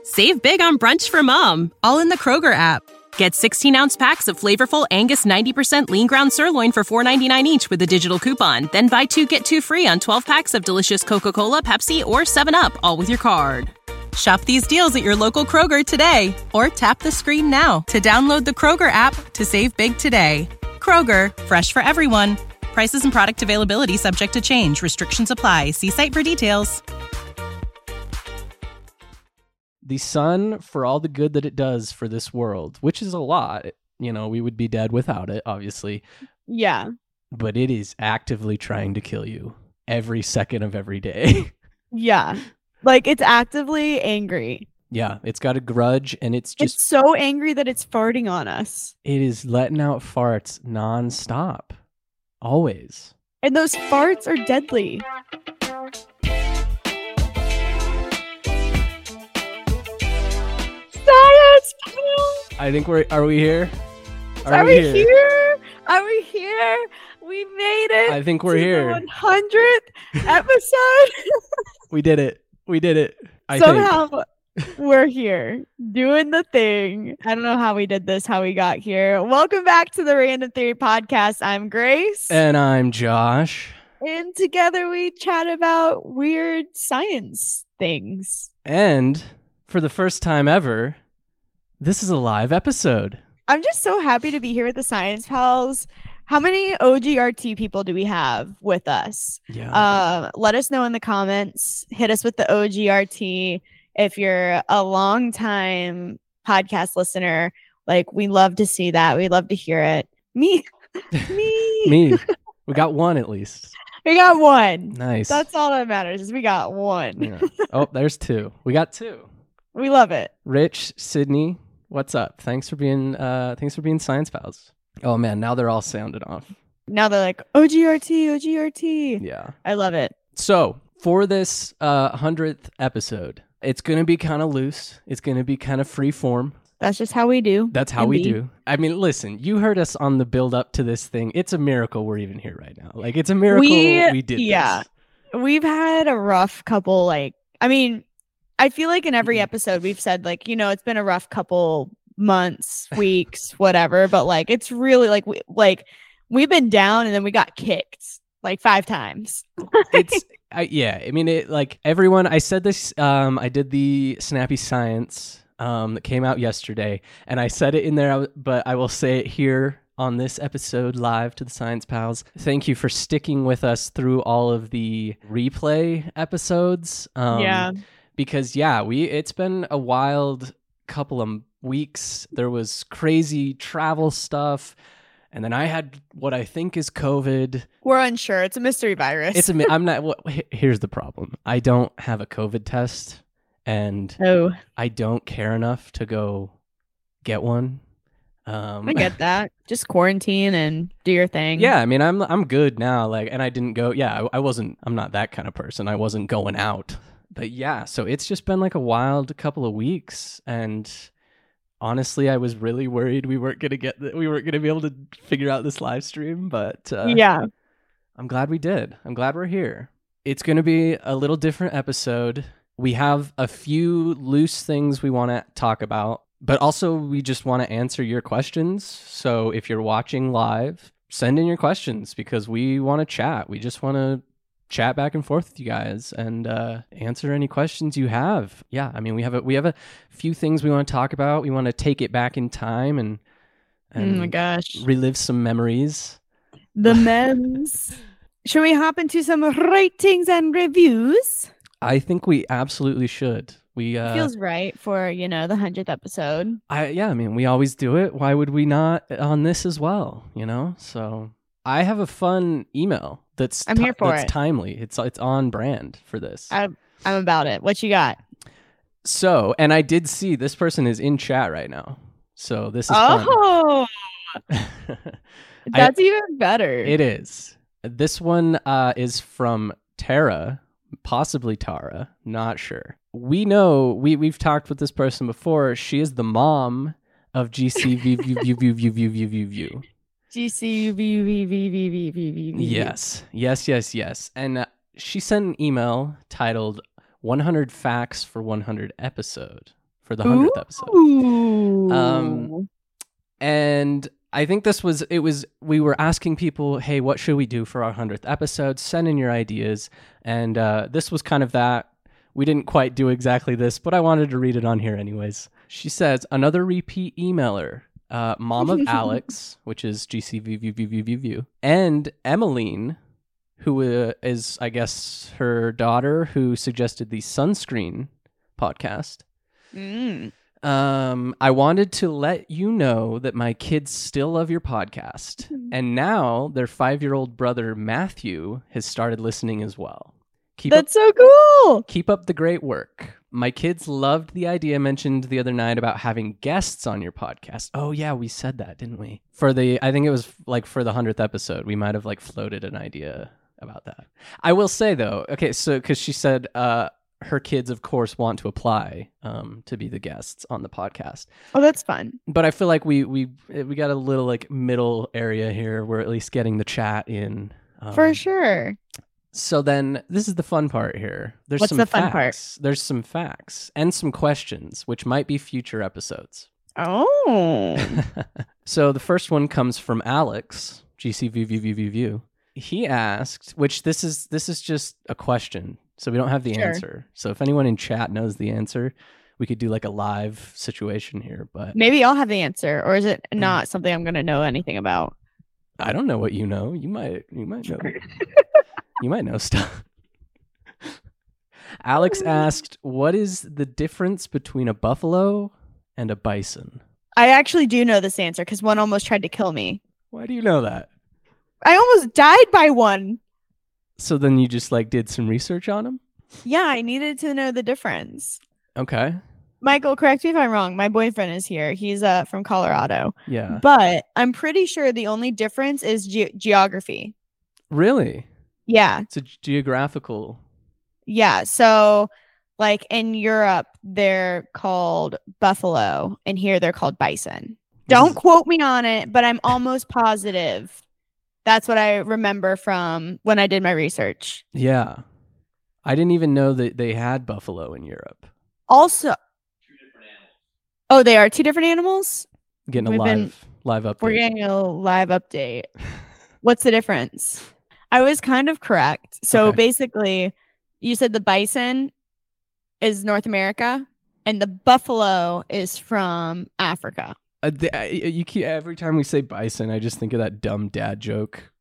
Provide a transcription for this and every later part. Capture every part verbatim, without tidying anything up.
Save big on brunch for mom, all in the Kroger app. Get sixteen-ounce packs of flavorful Angus ninety percent lean ground sirloin for four ninety-nine each with a digital coupon. Then buy two, get two free on twelve packs of delicious Coca-Cola, Pepsi, or seven up, all with your card. Shop these deals at your local Kroger today, or tap the screen now to download the Kroger app to save big today. Kroger, fresh for everyone. Prices and product availability subject to change. Restrictions apply. See site for details. The sun, for all the good that it does for this world, which is a lot, you know, we would be dead without it, obviously. Yeah. But it is actively trying to kill you every second of every day. Yeah. Like, it's actively angry. Yeah, it's got a grudge, and it's just... It's so angry that it's farting on us. It is letting out farts nonstop. Always. And those farts are deadly. Science! I think we're... Are we here? Are, are we here? here? Are we here? We made it. I think we're to here. The one hundredth episode. We did it. We did it. I Somehow think. We're here doing the thing. I don't know how we did this, how we got here. Welcome back to the Random Theory Podcast. I'm Grace. And I'm Josh. And together we chat about weird science things. And for the first time ever, this is a live episode. I'm just so happy to be here with the Science Pals. How many O G R T people do we have with us? Yeah. Uh, let us know in the comments. Hit us with the O G R T. If you're a long time podcast listener, like, we love to see that. We love to hear it. Me. Me. Me. We got one at least. We got one. Nice. That's all that matters is we got one. Yeah. Oh, there's two. We got two. We love it. Rich, Sydney, what's up? Thanks for being uh thanks for being Science Pals. Oh man, now they're all sounded off. Now they're like, O G R T, O G R T. Yeah. I love it. So for this uh hundredth episode, it's gonna be kind of loose. It's gonna be kind of free form. That's just how we do. That's how we do. I mean, listen, you heard us on the build up to this thing. It's a miracle we're even here right now. Like, it's a miracle we, we did yeah. this. We've had a rough couple, like, I mean, I feel like in every episode we've said, like, you know, it's been a rough couple months, weeks, whatever, but like, it's really like, we, like, we've been down and then we got kicked like five times. It's, I, yeah, I mean, it, like, everyone, I said this, um, I did the Snappy Science um, that came out yesterday, and I said it in there, but I will say it here on this episode live to the Science Pals. Thank you for sticking with us through all of the replay episodes. Um, yeah. Because, yeah, we it's been a wild couple of weeks. There was crazy travel stuff. And then I had what I think is COVID. We're unsure. It's a mystery virus. It's a. I'm not. Well, here's the problem. I don't have a COVID test, and oh. I don't care enough to go get one. Um, I get that. Just quarantine and do your thing. Yeah, I mean, I'm I'm good now. Like, and I didn't go. Yeah, I, I wasn't. I'm not that kind of person. I wasn't going out. But yeah, so it's just been like a wild couple of weeks, and honestly, I was really worried we weren't gonna get the, we weren't gonna be able to figure out this live stream. But uh, yeah, I'm glad we did. I'm glad we're here. It's gonna be a little different episode. We have a few loose things we want to talk about, but also we just want to answer your questions. So if you're watching live, send in your questions because we want to chat. We just want to chat back and forth with you guys and uh, answer any questions you have. Yeah, I mean, we have a we have a few things we want to talk about. We want to take it back in time and, and oh my gosh, relive some memories. The memes. Should we hop into some ratings and reviews? I think we absolutely should. We uh, feels right for, you know, the hundredth episode. I yeah, I mean, we always do it. Why would we not on this as well? You know, so I have a fun email. That's I'm here for that's it. timely. It's it's on brand for this. I'm, I'm about it. What you got? So, and I did see this person is in chat right now. So this is oh, fun. That's I, even better. It is. This one uh, is from Tara, possibly Tara, not sure. We know we we've talked with this person before. She is the mom of G C V View View View View View View View View. G C V V V V V V V V. Yes, yes, yes, yes. And uh, she sent an email titled one hundred Facts for one hundred Episode for the hundredth episode. Ooh. Um, and I think this was, it was, we were asking people, hey, what should we do for our hundredth episode? Send in your ideas. And uh, this was kind of that. We didn't quite do exactly this, but I wanted to read it on here anyways. She says, another repeat emailer, uh, Mom of Alex, which is G C V V V V V V, and Emmeline, who uh, is, I guess, her daughter, who suggested the Sunscreen podcast. Mm. Um, I wanted to let you know that my kids still love your podcast, and now their five-year-old brother Matthew has started listening as well. Keep That's up, so cool. Keep up the great work. My kids loved the idea mentioned the other night about having guests on your podcast. Oh yeah, we said that, didn't we? For the, I think it was like for the hundredth episode, we might have like floated an idea about that. I will say though, okay, so because she said, uh. her kids, of course, want to apply um, to be the guests on the podcast. Oh, that's fun. But I feel like we we we got a little like middle area here. We're at least getting the chat in. Um, For sure. So then this is the fun part here. There's What's some the fun facts. There's some facts and some questions, which might be future episodes. Oh. So the first one comes from Alex, G C V V V V V. He asked, which this is this is just a question. So we don't have the Sure. answer. So if anyone in chat knows the answer, we could do like a live situation here. But Maybe I'll have the answer, or is it not something I'm going to know anything about? I don't know what you know. You might you might know. You might know stuff. Alex asked, "What is the difference between a buffalo and a bison?" I actually do know this answer because one almost tried to kill me. Why do you know that? I almost died by one. So then you just like did some research on them? Yeah, I needed to know the difference. Okay. Michael, correct me if I'm wrong. My boyfriend is here. He's uh from Colorado. Yeah. But I'm pretty sure the only difference is ge- geography. Really? Yeah. It's a geographical. Yeah. So like in Europe, they're called buffalo, and here they're called bison. Don't quote me on it, but I'm almost positive. That's what I remember from when I did my research. Yeah. I didn't even know that they had buffalo in Europe. Also, oh, they are two different animals? Getting a We've live been- live update. We're getting a live update. What's the difference? I was kind of correct. So Okay. basically, you said the bison is North America and the buffalo is from Africa. Uh, the, uh, you keep, every time we say bison, I just think of that dumb dad joke.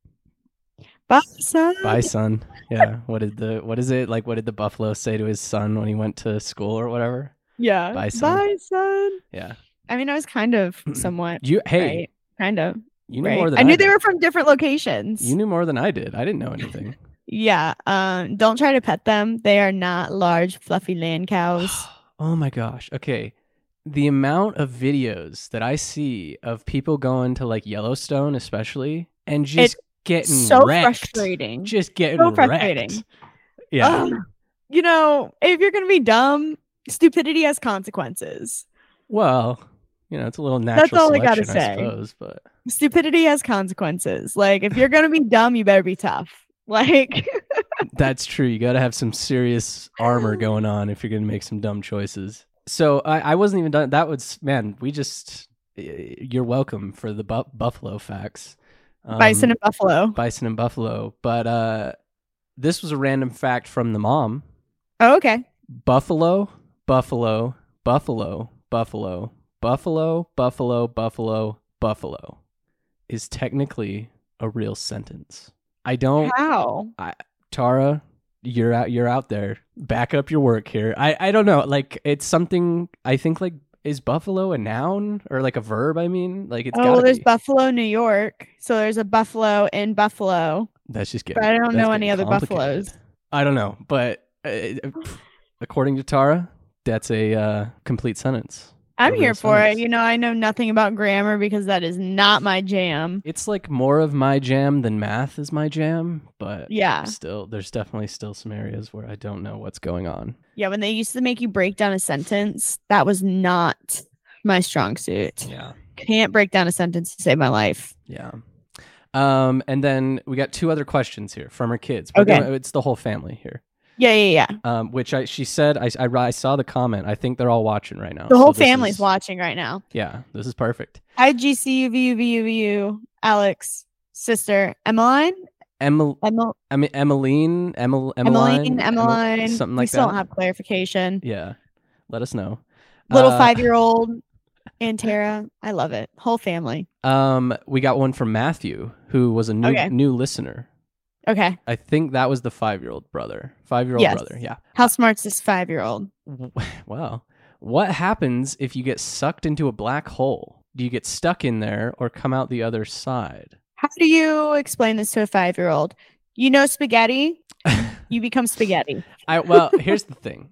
Bison. Bison. Yeah. What did the what is it like? What did the buffalo say to his son when he went to school or whatever? Yeah. Bison. Bison. Yeah. I mean, I was kind of somewhat You hey, right. Kind of. you knew Right. more than I I, knew did. they were from different locations. You knew more than I did. I didn't know anything. Yeah. Um. Don't try to pet them. They are not large, fluffy land cows. Oh my gosh. Okay. The amount of videos that I see of people going to like Yellowstone, especially, and just It's getting so wrecked. frustrating. Just getting So wrecked. frustrating. Yeah. Ugh. You know, if you're gonna be dumb, stupidity has consequences. Well, you know, it's a little natural all I gotta selection, I say. suppose, but Stupidity has consequences. Like, if you're gonna be dumb, you better be tough. Like, that's true. You got to have some serious armor going on if you're going to make some dumb choices. So I, I wasn't even done. That was, man, we just, you're welcome for the bu- buffalo facts. Um, bison and buffalo. Bison and buffalo. But uh, this was a random fact from the mom. Oh, okay. Buffalo, buffalo, buffalo, buffalo, buffalo, buffalo, buffalo, buffalo is technically a real sentence. I don't. How? I, Tara, you're out. You're out there. Back up your work here. I, I don't know. Like it's something. I think like is buffalo a noun or like a verb? I mean, like it's Oh, gotta well, there's be. Buffalo, New York. So there's a buffalo in Buffalo. That's just getting. But I don't that's know any getting other complicated. buffaloes. I don't know, but uh, according to Tara, that's a uh, complete sentence. I'm A real here for it. sentence. You know, I know nothing about grammar because that is not my jam. It's like more of my jam than math is my jam, but Yeah. still, there's definitely still some areas where I don't know what's going on. Yeah, when they used to make you break down a sentence, that was not my strong suit. Yeah. Can't break down a sentence to save my life. Yeah. Um, and then we got two other questions here from our kids. We're Okay. gonna- it's the whole family here. Yeah, yeah, yeah. Um, which I she said I, I I saw the comment. I think they're all watching right now. The whole so this family's is- watching right now. Yeah, this is perfect. Hi, G C U V U V U V U, Alex, sister, Emmeline, Emil, Emil, I mean Emmeline, Emil, Emmeline, Emmeline, Emmeline. something We like still that. don't have clarification. Yeah, let us know. Little Uh, five-year-old and Tara. I love it. Whole family. Um, we got one from Matthew, who was a new Okay. new listener. Okay. I think that was the five-year-old brother. Five-year-old Yes. brother. Yeah. How smart's this five-year-old? Well, what happens if you get sucked into a black hole? Do you get stuck in there or come out the other side? How do you explain this to a five-year-old? You know spaghetti, you become spaghetti. I well, here's the thing.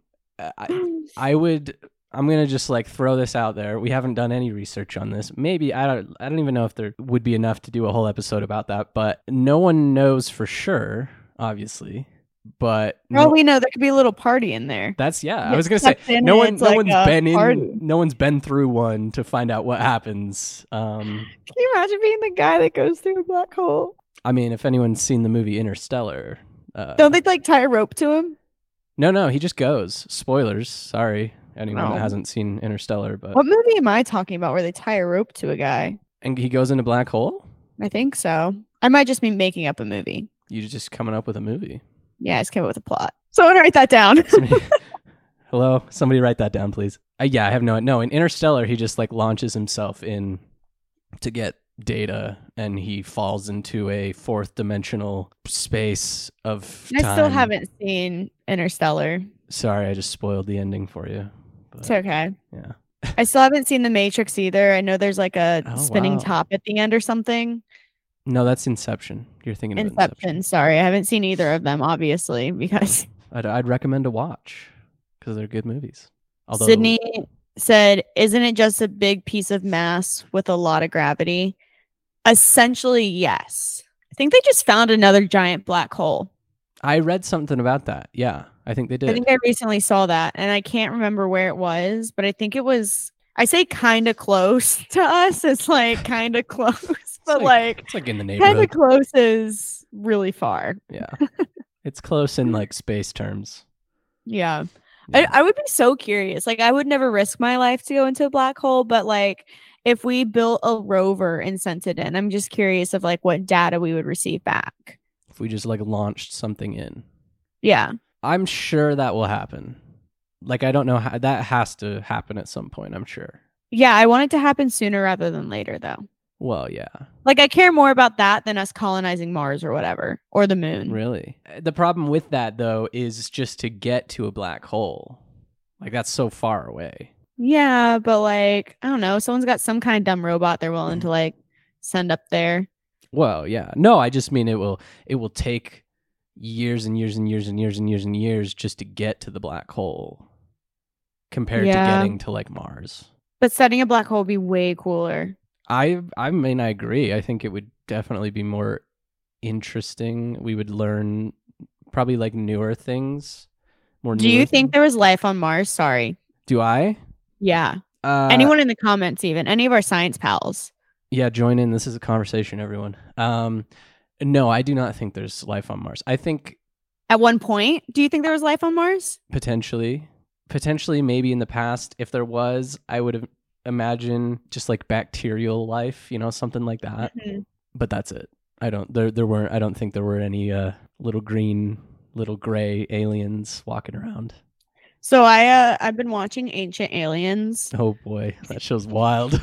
I, I would I'm gonna just like throw this out there. We haven't done any research on this. Maybe I don't I don't even know if there would be enough to do a whole episode about that, but no one knows for sure, obviously. But For all no, we know, there could be a little party in there. that's yeah. I Get was gonna say sucked in no and one it's no like one's a been party. in no one's been through one to find out what happens. Um Can you imagine being the guy that goes through a black hole? I mean if anyone's seen the movie Interstellar, uh, Don't they like tie a rope to him? no no, he just goes. Spoilers, sorry. Anyone No. that hasn't seen Interstellar, but What movie am I talking about where they tie a rope to a guy? and he goes into black hole? I think so. I might just be making up a movie. You just coming up with a movie. Yeah, I just came up with a plot. Someone write that down. Somebody- Hello, somebody write that down, please. Uh, yeah, I have no no. In Interstellar, he just like launches himself in to get data, and he falls into a fourth dimensional space of I time. still haven't seen Interstellar. Sorry, I just spoiled the ending for you. But, It's okay. yeah. I still haven't seen The Matrix either. I know there's like a Oh, spinning wow. top at the end or something. No, that's Inception. You're thinking of Inception. Inception. Sorry, I haven't seen either of them, obviously, because I'd, I'd recommend to watch because they're good movies. Although, Sydney said, "Isn't it just a big piece of mass with a lot of gravity?" Essentially, yes. I think they just found another giant black hole. I read something about that. Yeah, I think they did. I think I recently saw that, and I can't remember where it was, but I think it was. I say kind of close to us. It's like kind of close, but like it's like in the kind neighborhood. of close is really far. Yeah, it's close in like space terms. Yeah. Yeah. I, I would be so curious. Like, I would never risk my life to go into a black hole, but like, if we built a rover and sent it in, I'm just curious of like what data we would receive back. If we just like launched something in, Yeah. I'm sure that will happen. Like, I don't know how that has to happen at some point. I'm sure. Yeah. I want it to happen sooner rather than later, though. Well, yeah, Like, I care more about that than us colonizing Mars or whatever, or the moon. really. The problem with that though is just to get to a black hole. Like, that's so far away. Yeah. But like, I don't know. Someone's got some kind of dumb robot they're willing to like send up there. Well, yeah. No, I just mean it will it will take years and years and years and years and years and years just to get to the black hole compared Yeah. to getting to like Mars. But setting a black hole would be way cooler. I I mean I agree. I think it would definitely be more interesting. We would learn probably like newer things. More Do you newer think things. there was life on Mars? Sorry. Do I? Yeah. Uh, Anyone in the comments, even any of our science pals. Yeah, join in. This is a conversation, everyone. Um, no, I do not think there's life on Mars. I think At one point, do you think there was life on Mars? potentially, potentially, maybe in the past, if there was, I would have imagined just like bacterial life, you know, something like that. Mhm. But that's it. I don't. There, there weren't. I don't think there were any uh, little green, little gray aliens walking around. So I uh, I've been watching Ancient Aliens. Oh boy, that show's wild.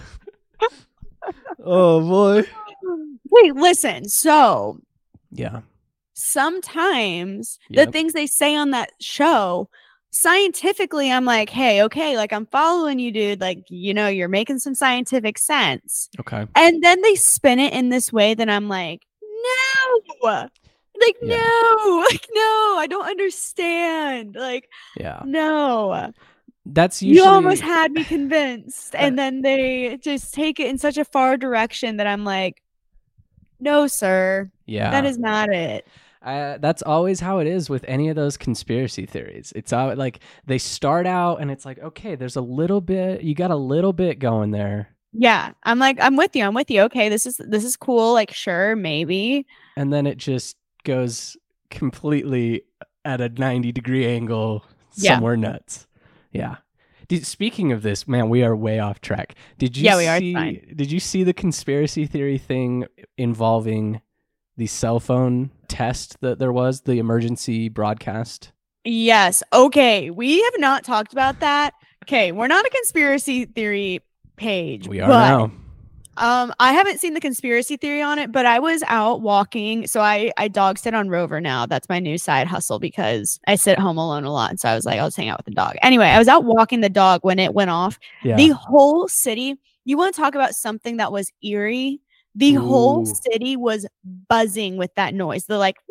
Oh boy. Wait, listen. So Yeah. sometimes Yep. the things they say on that show, scientifically, I'm like, hey, okay, like I'm following you, dude. Like, you know, you're making some scientific sense. Okay. And then they spin it in this way that I'm like, no. Like, Yeah. no, like, no, I don't understand. Like, Yeah. no. That's usually. You almost had me convinced. And then they just take it in such a far direction that I'm like, no, sir, Yeah. that is not it. Uh, that's always how it is with any of those conspiracy theories. It's all like they start out and it's like, okay, there's a little bit, you got a little bit going there. Yeah. I'm like, I'm with you. I'm with you. Okay, this is this is cool. Like, sure, maybe. And then it just goes completely at a ninety degree angle Yeah. somewhere nuts. Yeah. Did, speaking of this, man, we are way off track. Did you Yeah, we are. It's see fine. did you see the conspiracy theory thing involving the cell phone test that there was, the emergency broadcast? Yes. Okay. We have not talked about that. Okay. We're not a conspiracy theory page. We are but, now. Um, I haven't seen the conspiracy theory on it, but I was out walking. So I, I dog sit on Rover now. That's my new side hustle because I sit home alone a lot. So I was like, I'll just hang out with the dog. Anyway, I was out walking the dog when it went off. Yeah. The whole city, you want to talk about something that was eerie? The Ooh. whole city was buzzing with that noise. The like,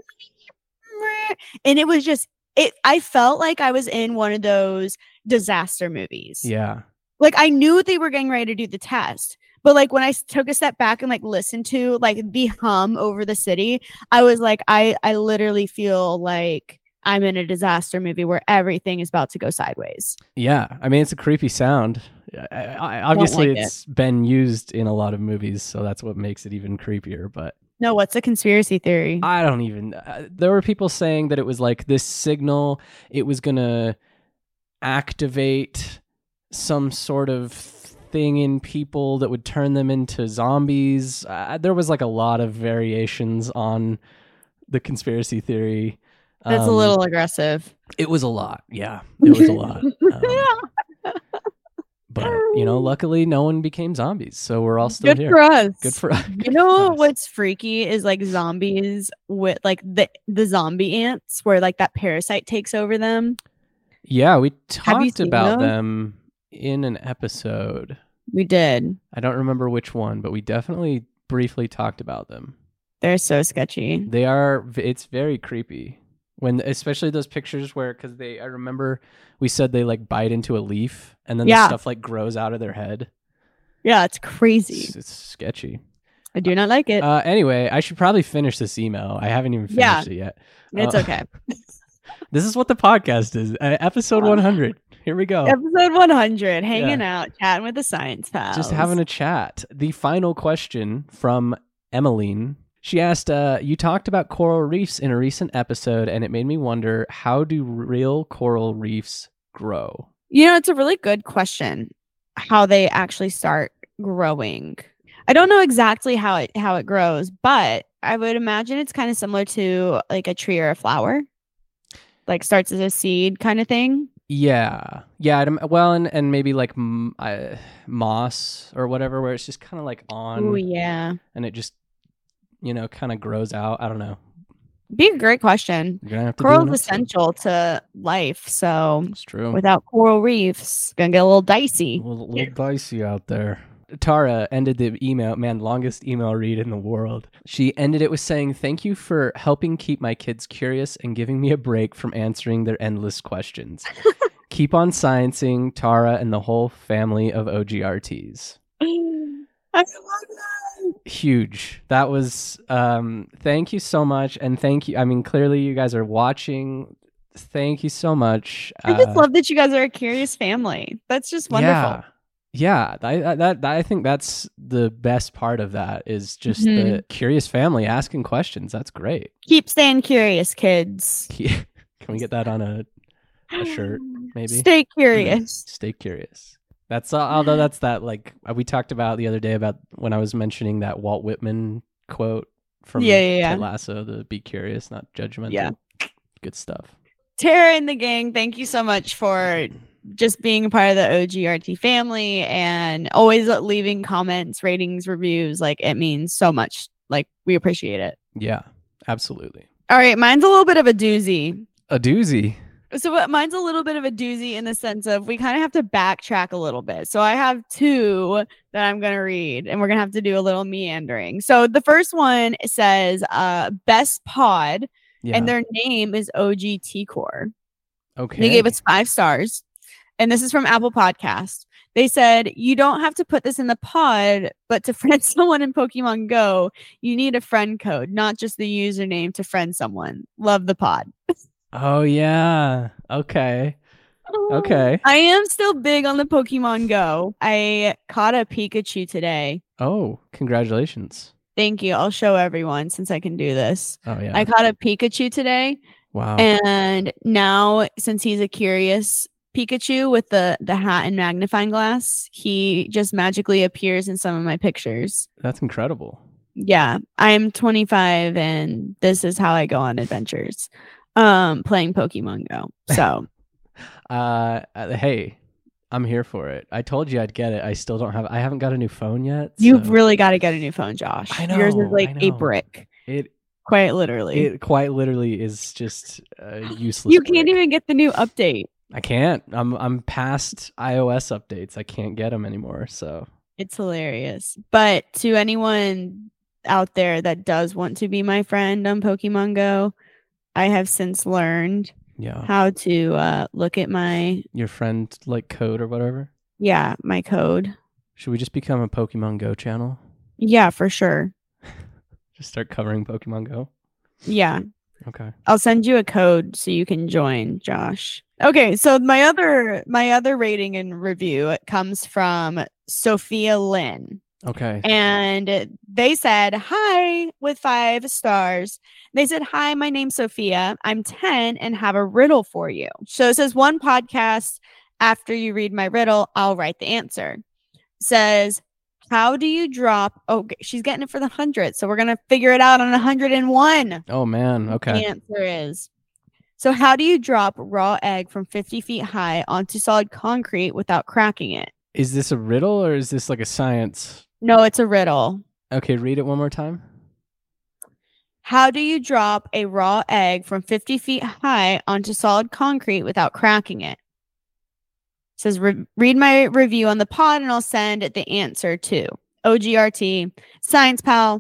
and it was just, it, I felt like I was in one of those disaster movies. Yeah. Like I knew they were getting ready to do the test. But like when I took a step back and like listened to like the hum over the city, I was like, I, I literally feel like I'm in a disaster movie where everything is about to go sideways. Yeah. I mean, it's a creepy sound. I, I, obviously, like it's it. been used in a lot of movies, so that's what makes it even creepier. But no, what's a conspiracy theory? I don't even. Uh, there were people saying that it was like this signal. It was gonna activate some sort of thing in people that would turn them into zombies. Uh, there was like a lot of variations on the conspiracy theory. That's um, a little aggressive. It was a lot. Yeah, it was a lot. Um, but, you know, luckily no one became zombies. So we're all still good here. For us. Good for us. You know what's freaky is like zombies with like the, the zombie ants where like that parasite takes over them. Yeah, we talked about those? them in an episode. We did. I don't remember which one, but we definitely briefly talked about them. They're so sketchy. They are. It's very creepy when, especially those pictures where, because they, I remember we said they like bite into a leaf and then yeah. the stuff like grows out of their head. Yeah, it's crazy. It's, it's sketchy. I do not like it. Uh, anyway, I should probably finish this email. I haven't even finished yeah. it yet. It's uh, okay. This is what the podcast is. Uh, episode one hundred. Here we go. Episode one hundred. Hanging Yeah. out, chatting with the science pals. Just having a chat. The final question from Emmeline. She asked, uh, you talked about coral reefs in a recent episode, and it made me wonder, how do real coral reefs grow? You know, it's a really good question, how they actually start growing. I don't know exactly how it how it grows, but I would imagine it's kind of similar to like a tree or a flower. Like starts as a seed kind of thing. Yeah. Yeah. I'd, well, and, and maybe like m- uh, moss or whatever, where it's just kind of like on. Oh, yeah. And it just, you know, kind of grows out. I don't know. Be a great question. Coral is essential to life. So it's true. Without coral reefs, gonna get a little dicey. A little, little dicey out there. Tara ended the email, man, longest email read in the world. She ended it with saying, thank you for helping keep my kids curious and giving me a break from answering their endless questions. Keep on sciencing, Tara and the whole family of O G R Ts. I love that. Huge. That was, um, thank you so much. And thank you. I mean, clearly you guys are watching. Thank you so much. I just uh, love that you guys are a curious family. That's just wonderful. Yeah. Yeah, I, I, that, I think that's the best part of that is just mm-hmm. the curious family asking questions. That's great. Keep staying curious, kids. Can we get that on a, a shirt, maybe? Stay curious. Stay curious. That's uh, although that's that like we talked about the other day about when I was mentioning that Walt Whitman quote from yeah, yeah, yeah. Ted Lasso, the "Be curious, not judgmental." Yeah, good stuff. Tara and the gang, thank you so much for just being a part of the O G R T family and always leaving comments, ratings, reviews. Like it means so much. Like we appreciate it. Yeah, absolutely. All right. Mine's a little bit of a doozy. A doozy. So mine's a little bit of a doozy in the sense of we kind of have to backtrack a little bit. So I have two that I'm going to read and we're going to have to do a little meandering. So the first one says uh, best pod yeah. and their name is O G T Core. Okay. They gave us five stars. And this is from Apple Podcast. They said, you don't have to put this in the pod, but to friend someone in Pokemon Go, you need a friend code, not just the username to friend someone. Love the pod. Oh, yeah. Okay. Okay. I am still big on the Pokemon Go. I caught a Pikachu today. Oh, congratulations. Thank you. I'll show everyone since I can do this. Oh, yeah. I caught a Pikachu today. Wow. And now, since he's a curious Pikachu with the, the hat and magnifying glass, he just magically appears in some of my pictures. That's incredible. Yeah, I'm twenty-five and this is how I go on adventures. Um, playing Pokemon Go. So, uh, uh, hey, I'm here for it. I told you I'd get it. I still don't have. I haven't got a new phone yet. You've so- really got to get a new phone, Josh. I know. Yours is like I a know. brick, It quite literally. it quite literally is just uh, useless. You can't brick. even get the new update. I can't. I'm I'm past iOS updates. I can't get them anymore. So It's hilarious. But to anyone out there that does want to be my friend on Pokemon Go, I have since learned yeah, how to uh, look at my, your friend like code or whatever. yeah, my code. Should we just become a Pokemon Go channel? Yeah, for sure. Just start covering Pokemon Go. Yeah. Okay. I'll send you a code so you can join, Josh. Okay, so my other my other rating and review comes from Sophia Lynn. Okay. And they said, hi, with five stars. They said, hi, my name's Sophia. I'm ten and have a riddle for you. So it says, one podcast after you read my riddle, I'll write the answer. Says, how do you drop? Oh, she's getting it for the hundred. So we're going to figure it out on one hundred and one. Oh man. The Okay. answer is, so how do you drop raw egg from fifty feet high onto solid concrete without cracking it? Is this a riddle or is this like a science? No, it's a riddle. Okay, read it one more time. How do you drop a raw egg from fifty feet high onto solid concrete without cracking it? It says, Re- read my review on the pod and I'll send the answer to O G R T, Science Pal,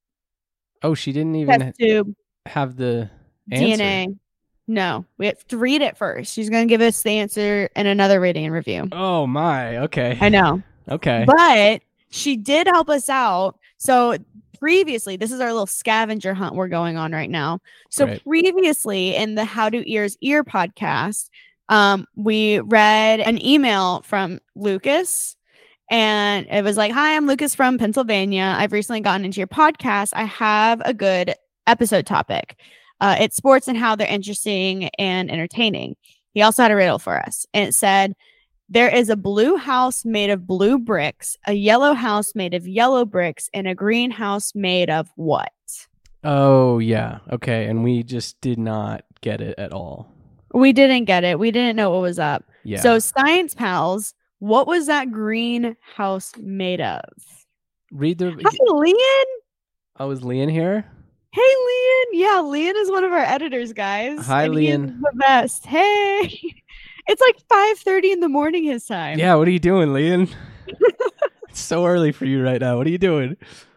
Oh, she didn't even Test Tube, have the D N answer. A. No, we have to read it first. She's going to give us the answer and another rating and review. Oh my. Okay. I know. Okay. But she did help us out. So previously, this is our little scavenger hunt we're going on right now. So Great. previously in the How Do Ears Ear podcast, um, we read an email from Lucas. And it was like, hi, I'm Lucas from Pennsylvania. I've recently gotten into your podcast. I have a good episode topic. Uh, it's sports and how they're interesting and entertaining. He also had a riddle for us. And it said, there is a blue house made of blue bricks, a yellow house made of yellow bricks, and a green house made of what? Oh yeah. Okay. And we just did not get it at all. We didn't get it. We didn't know what was up. Yeah. So, Science Pals, what was that green house made of? read the. Hi, Leon. Oh, is Leon here? Hey, Leon. Yeah, Leon is one of our editors, guys. Hi, and he's Leon. the best. Hey. It's like five thirty in the morning his time. Yeah. What are you doing, Leon? It's so early for you right now. What are you doing?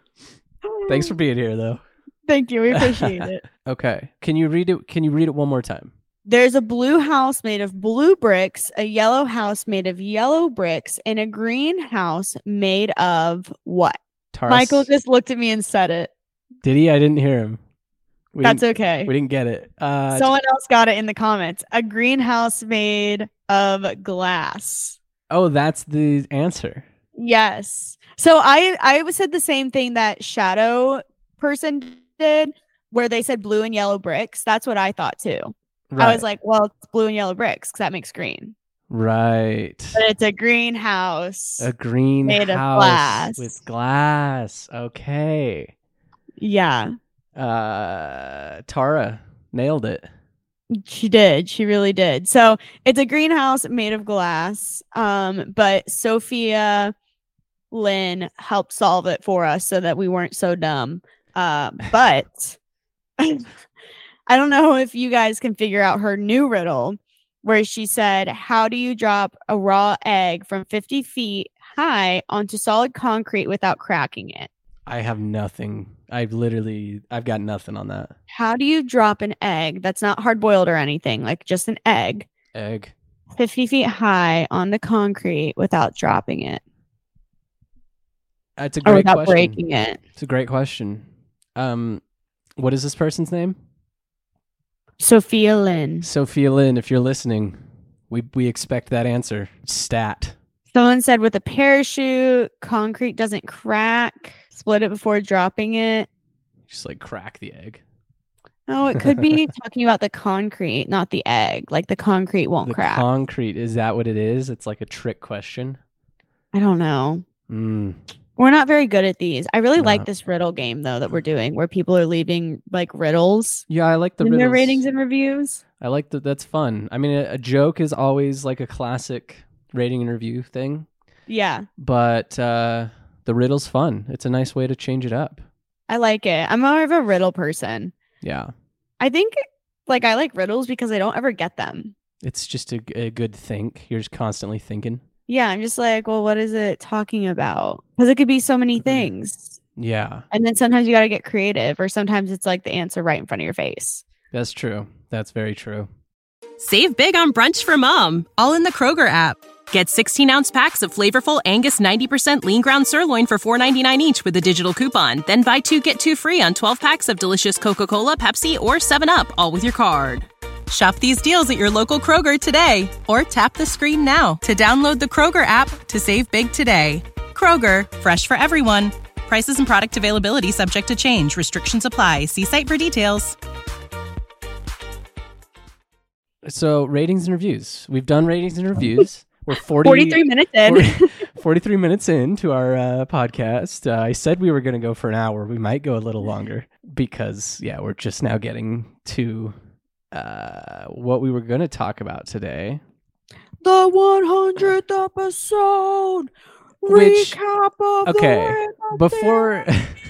Thanks for being here, though. Thank you. We appreciate it. Okay. Can you read it? Can you read it one more time? There's a blue house made of blue bricks, a yellow house made of yellow bricks, and a green house made of what? Taurus. Michael just looked at me and said it. Did he? I didn't hear him. We That's didn't, okay. We didn't get it. Uh, Someone else got it in the comments. A greenhouse made of glass. oh, that's the answer. Yes. So I I said the same thing that Shadow person did, where they said blue and yellow bricks. That's what I thought too. Right. I was like, well, it's blue and yellow bricks because that makes green. right. But it's a greenhouse. A green made of house glass. with glass. Okay. Yeah, Uh, Tara nailed it. she did. She really did. So it's a greenhouse made of glass. Um, but Sophia Lynn helped solve it for us so that we weren't so dumb. Uh, but I don't know if you guys can figure out her new riddle where she said, how do you drop a raw egg from fifty feet high onto solid concrete without cracking it? I have nothing. I've literally, I've got nothing on that. How do you drop an egg that's not hard boiled or anything, like just an egg, Egg. fifty feet high onto concrete without dropping it That's a or great without question. breaking it? It's a great question. Um, what is this person's name? Sophia Lynn. Sophia Lynn. If you're listening, we we expect that answer. Stat. Someone said with a parachute, concrete doesn't crack. Split it before dropping it. Just like crack the egg. Oh, it could be talking about the concrete, not the egg. Like the concrete won't The crack. concrete, is that what it is? It's like a trick question. I don't know. Mm, We're not very good at these. I really No. like this riddle game though that we're doing, where people are leaving like riddles yeah, I like the in their riddles. ratings and reviews. I like that. That's fun. I mean, a, a joke is always like a classic rating and review thing, Yeah, but uh, the riddle's fun. It's a nice way to change it up. I like it. I'm more of a riddle person. Yeah, I think like I like riddles because I don't ever get them. it's just a, a good think. You're just constantly thinking. Yeah, I'm just like, well, what is it talking about? Because it could be so many things. Yeah, And then sometimes you got to get creative, or sometimes it's like the answer right in front of your face. that's true. That's very true. Save big on brunch for mom, all in the Kroger app. Get sixteen ounce packs of flavorful Angus ninety percent lean ground sirloin for four ninety-nine each with a digital coupon. Then buy two, get two free on twelve packs of delicious Coca-Cola, Pepsi, or seven up, all with your card. Shop these deals at your local Kroger today, or tap the screen now to download the Kroger app to save big today. Kroger, fresh for everyone. Prices and product availability subject to change. Restrictions apply. See site for details. So ratings and reviews. We've done ratings and reviews. We're forty, forty-three minutes in. forty forty-three minutes into our uh, podcast. Uh, I said we were going to go for an hour. We might go a little longer because, yeah, we're just now getting to uh, what we were going to talk about today. The one hundredth episode. Which- Recap of okay, the week. Before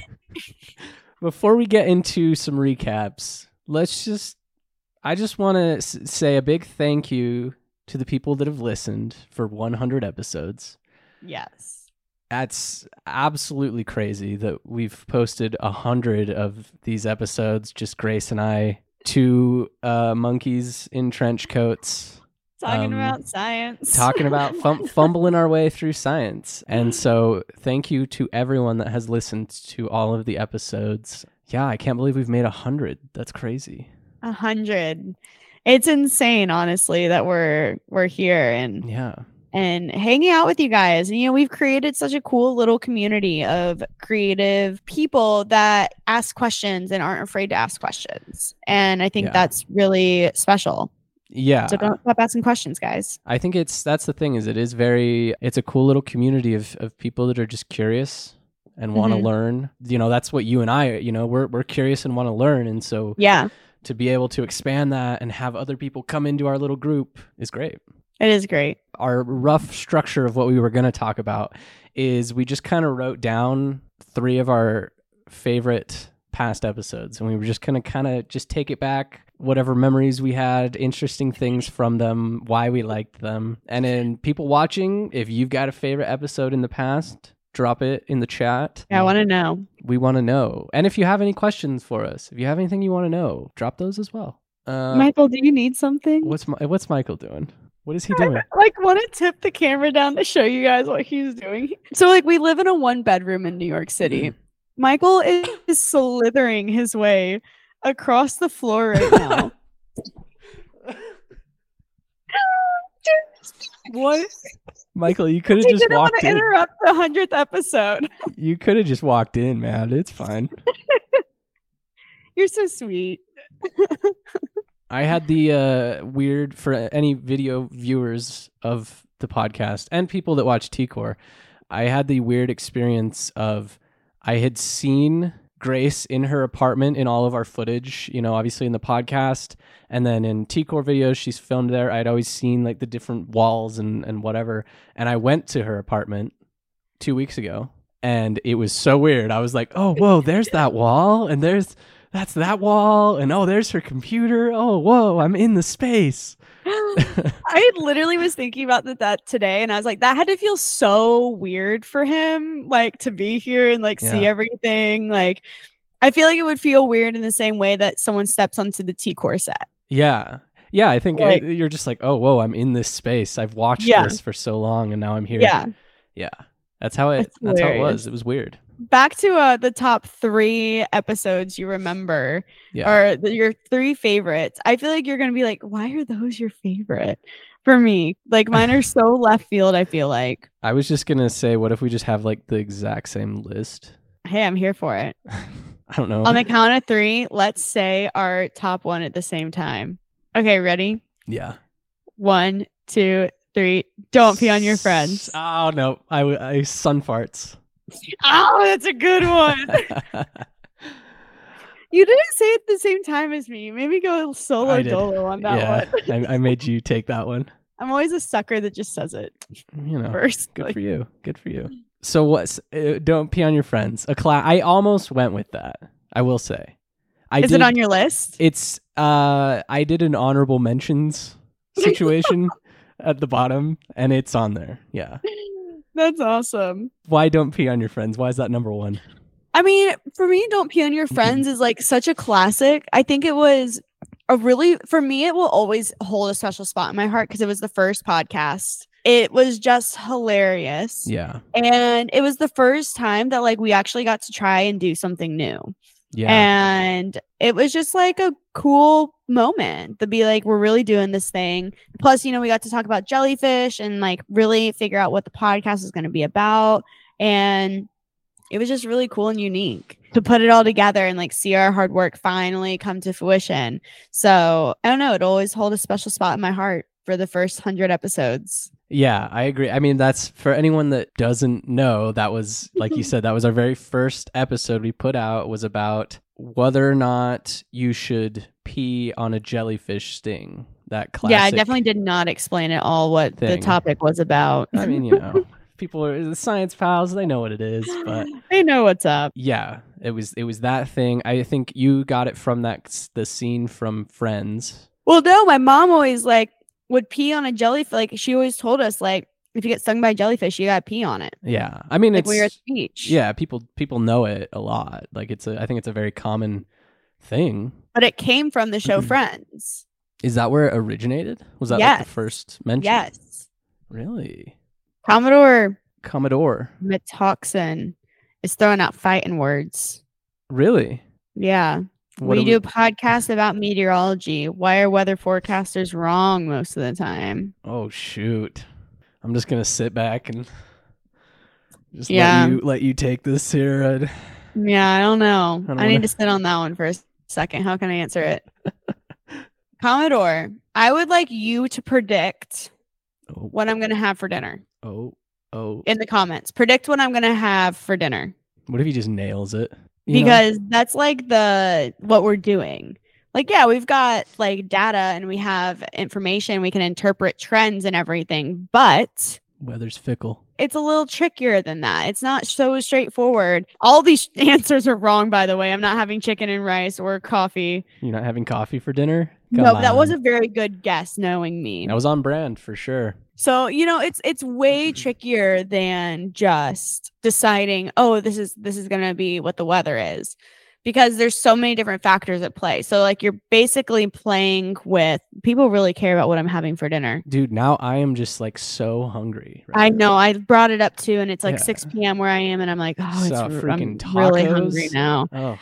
before we get into some recaps, let's just I just want to s- say a big thank you to the people that have listened for one hundred episodes. Yes. That's absolutely crazy that we've posted a hundred of these episodes, just Grace and I, two uh, monkeys in trench coats, Talking Um, about science. talking about fum- fumbling our way through science. And so thank you to everyone that has listened to all of the episodes. Yeah, I can't believe we've made a hundred. That's crazy. A hundred. It's insane, honestly, that we're we're here and Yeah. and hanging out with you guys. And, you know, we've created such a cool little community of creative people that ask questions and aren't afraid to ask questions. And I think Yeah. that's really special. Yeah. So don't stop asking questions, guys. I think it's that's the thing is it is very it's a cool little community of, of people that are just curious and want to Mhm. learn. You know, that's what you and I, you know, we're we're curious and want to learn. And so Yeah, to be able to expand that and have other people come into our little group is great. it is great. Our rough structure of what we were going to talk about is we just kind of wrote down three of our favorite past episodes and we were just going to kind of just take it back, whatever memories we had, interesting things from them, why we liked them. And then people watching, if you've got a favorite episode in the past, drop it in the chat. Yeah, I want to know. We want to know. And if you have any questions for us, if you have anything you want to know, drop those as well. Uh, Michael, do you need something? what's Mi- what's Michael doing? What is he doing? Like, want to tip the camera down to show you guys what he's doing. So, like, we live in a one bedroom in New York City. Michael is, is slithering his way across the floor right now. What? Michael, you could have He just didn't want walked to in. interrupt the hundredth episode. You could have just walked in, man. It's fine. You're so sweet. I had the uh, weird, for any video viewers of the podcast and people that watch T-Core, I had the weird experience of I had seen Grace in her apartment in all of our footage, you know, obviously in the podcast. And then in T-Core videos, she's filmed there. I'd always seen like the different walls and, and whatever. And I went to her apartment two weeks ago and it was so weird. I was like, oh, whoa, there's that wall. And there's, that's that wall. And oh, there's her computer. Oh, whoa, I'm in the space. I literally was thinking about that, that today, and I was like, that had to feel so weird for him, like to be here and like see Yeah. everything. Like, I feel like it would feel weird in the same way that someone steps onto the T-Core set. Yeah. Yeah, I think Like- it- you're just like, oh, whoa, I'm in this space. I've watched Yeah. this for so long and now I'm here. Yeah. Yeah. That's how it That's that's how it hilarious. was. It was weird. Back to uh, the top three episodes you remember, Yeah. or the, your three favorites. I feel like you're gonna be like, why are those your favorite? For me, like mine are so left field. I feel like, I was just gonna say, what if we just have like the exact same list? hey, I'm here for it. I don't know. On the count of three, let's say our top one at the same time. Okay, ready? Yeah. One, two, three. Don't pee on your friends. Oh no, I, w- I sun farts. Oh, that's a good one. You didn't say it at the same time as me. Maybe go solo I did. dolo on that yeah, one. I, I made you take that one. I'm always a sucker that just says it You know, first. good Like, for you. Good for you. So what's uh, don't pee on your friends? A class. I almost went with that. I will say. I is did, it on your list? It's uh, I did an honorable mentions situation at the bottom, and it's on there. Yeah. That's awesome. Why don't pee on your friends? Why is that number one? I mean, for me, Don't Pee on Your Friends is like such a classic. I think it was a really, for me, it will always hold a special spot in my heart because it was the first podcast. It was just hilarious. Yeah. And it was the first time that like we actually got to try and do something new. Yeah. And it was just like a cool moment to be like, we're really doing this thing. Plus, you know, we got to talk about jellyfish and like really figure out what the podcast is going to be about. And it was just really cool and unique to put it all together and like see our hard work finally come to fruition. So I don't know. It'll always hold a special spot in my heart for the first hundred episodes. Yeah, I agree. I mean, that's for anyone that doesn't know, that was, like you said, that was our very first episode we put out, was about whether or not you should pee on a jellyfish sting. That classic. Yeah, I definitely did not explain at all what thing. the topic was about. I mean, you know, people are the science pals, they know what it is, but they know what's up. yeah, it was it was that thing. I think you got it from that the scene from Friends. Well, no, my mom always like would pee on a jellyfish. Like she always told us, like if you get stung by a jellyfish, you gotta pee on it. Yeah, I mean, Like it's when you're at the beach. yeah, people people know it a lot. Like it's a, I think it's a very common thing. But it came from the show Friends. Is that where it originated? Was that Yes. like the first mention? Yes. Really? Commodore Commodore. Metoxin is throwing out fighting words. Really? Yeah. What we do do a podcast about meteorology. Why are weather forecasters wrong most of the time? Oh shoot! I'm just gonna sit back and just Yeah. let you let you take this here. Ed. Yeah, I don't know. I I, don't need wanna- to sit on that one for a second. How can I answer it? Commodore, I would like you to predict Oh, what I'm going to have for dinner oh, oh! in the comments. Predict what I'm going to have for dinner What if he just nails it? You know? because that's like the what we're doing. Like, yeah, we've got like data and we have information. We can interpret trends and everything, but weather's fickle. it's a little trickier than that. It's not so straightforward. All these answers are wrong, by the way. I'm not having chicken and rice or coffee. You're not having coffee for dinner? No, Come but that was on. a very good guess, knowing me. That was on brand for sure. So, you know, it's it's way trickier than just deciding, oh, this is this is going to be what the weather is, because there's so many different factors at play. So like you're basically playing with people really care about what I'm having for dinner. Dude, now I am just like so hungry. I right know I brought it up too, and it's like Yeah. six p.m. where I am, and I'm like, oh, it's So r- freaking I'm really hungry tacos. now. now. Oh,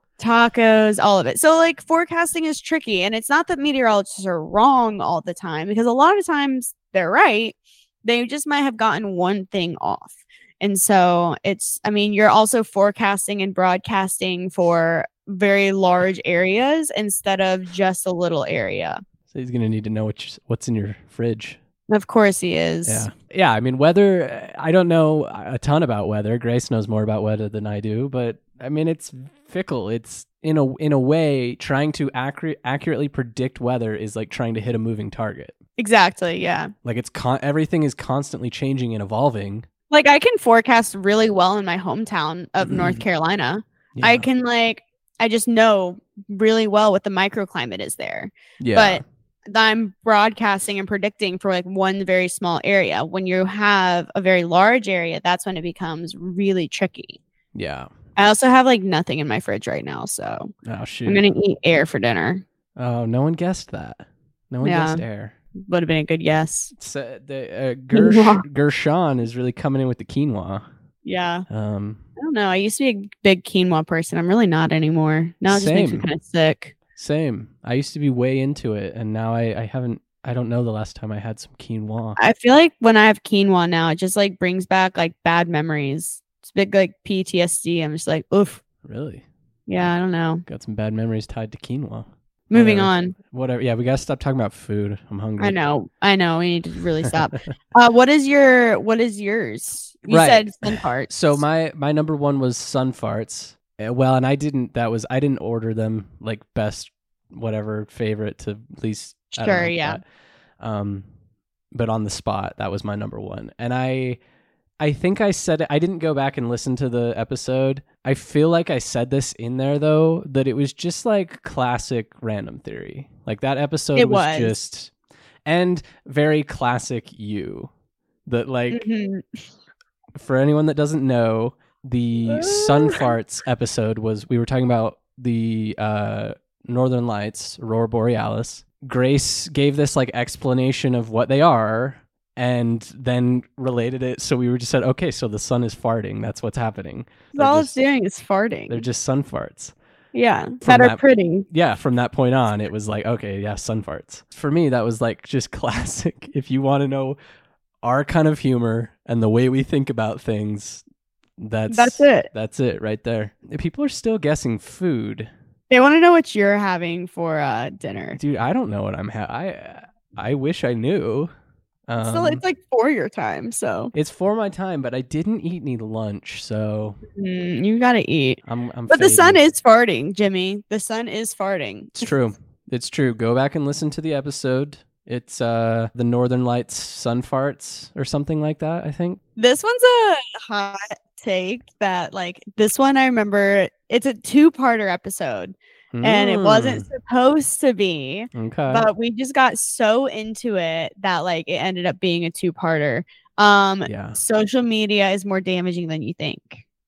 Tacos, all of it. So like forecasting is tricky, and it's not that meteorologists are wrong all the time, because a lot of times they're right. They just might have gotten one thing off. And so it's, I mean, you're also forecasting and broadcasting for very large areas instead of just a little area. so he's gonna need to know what you, what's in your fridge. Of course he is. Yeah. Yeah. I mean, weather, I don't know a ton about weather. Grace knows more about weather than I do, but I mean, it's fickle. It's in a, in a way, trying to accurate, accurately predict weather is like trying to hit a moving target. Exactly. Yeah. Like it's con- everything is constantly changing and evolving. Like I can forecast really well in my hometown of North Carolina. Yeah. I can like, I just know really well what the microclimate is there. yeah. But I'm broadcasting and predicting for like one very small area. When you have a very large area, that's when it becomes really tricky. yeah. I also have like nothing in my fridge right now, so Oh, shoot. I'm gonna eat air for dinner. Oh, no one guessed that. No one Yeah. guessed air. Would have been a good guess. So the uh, Gersh, Quinoa. Gershon is really coming in with the quinoa. Yeah. Um, I don't know. I used to be a big quinoa person. I'm really not anymore. Now it just makes me Same. kind of sick. same. I used to be way into it, and now I, I haven't. I don't know the last time I had some quinoa. I feel like when I have quinoa now, it just like brings back like bad memories. It's big like P T S D. I'm just like, oof. Really? Yeah, I don't know. Got some bad memories tied to quinoa. Moving Whatever. on. Whatever. Yeah, we gotta stop talking about food. I'm hungry. I know. I know. We need to really stop. uh, what is your what is yours? You Right. said sun farts. So my my number one was sun farts. Uh, Well, and I didn't. That was I didn't order them like best, whatever favorite to least. I don't Sure, know, yeah. but, um, but on the spot, that was my number one, and I. I think I said it. I didn't go back and listen to the episode. I feel like I said this in there though, that it was just like classic random theory. Like that episode It was, was. just and very classic you. That like Mhm. for anyone that doesn't know, the sun farts episode was we were talking about the uh, Northern Lights, Aurora Borealis. Grace gave this like explanation of what they are and then related it. So we were just said, okay, so the sun is farting. That's what's happening. They're All just, it's doing is farting. they're just sun farts. yeah, that are that- pretty. Yeah, from that point on, it was like, okay, yeah, sun farts. For me, that was like just classic. If you want to know our kind of humor and the way we think about things, that's That's it. That's it right there. People are still guessing food. They want to know what you're having for uh, dinner. Dude, I don't know what I'm ha- I I wish I knew. Um, So it's like for your time, so it's for my time, but I didn't eat any lunch, so mm, you gotta eat. I'm I'm But the sun fading. is farting, Jimmy. The sun is farting. It's true. It's true. Go back and listen to the episode. It's uh the Northern Lights sun farts or something like that, I think. This one's a hot take that like this one I remember it's a two-parter episode and it wasn't supposed to be, Mm, okay. but we just got so into it that like it ended up being a two-parter. Um Yeah. social media is more damaging than you think.